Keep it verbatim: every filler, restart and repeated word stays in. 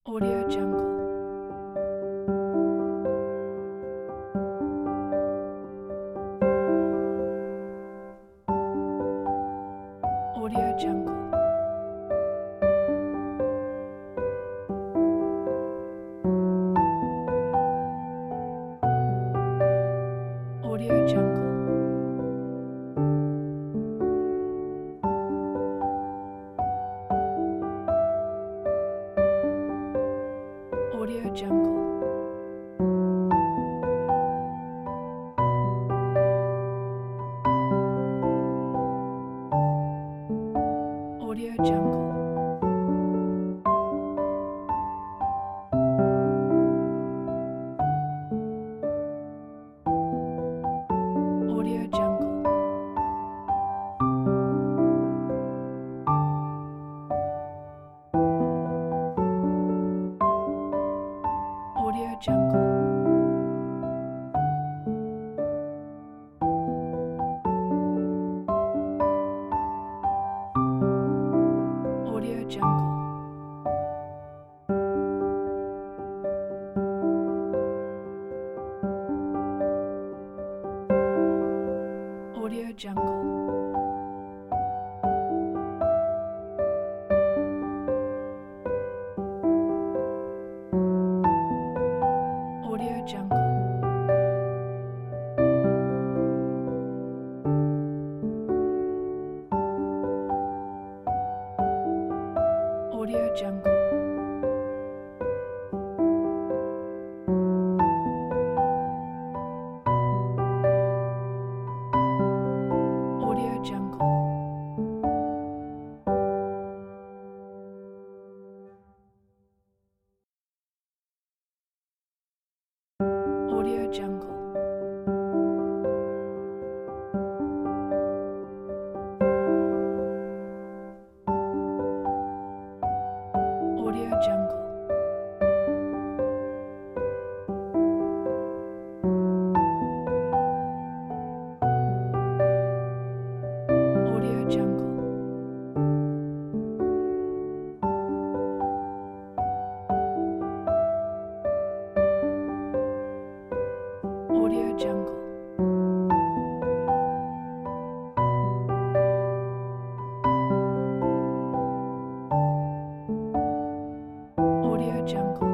Audio Jungle. Audio Jungle. Audio Jungle. Audio Jungle. Audio Jungle. Audio Jungle. Audio Jungle. Audio Jungle. Audio Jungle. Audio Jungle. Audio Jungle. Audio Jungle. Audio Jungle. Audio Jungle. Audio Jungle. Audio Jungle. Audio Jungle.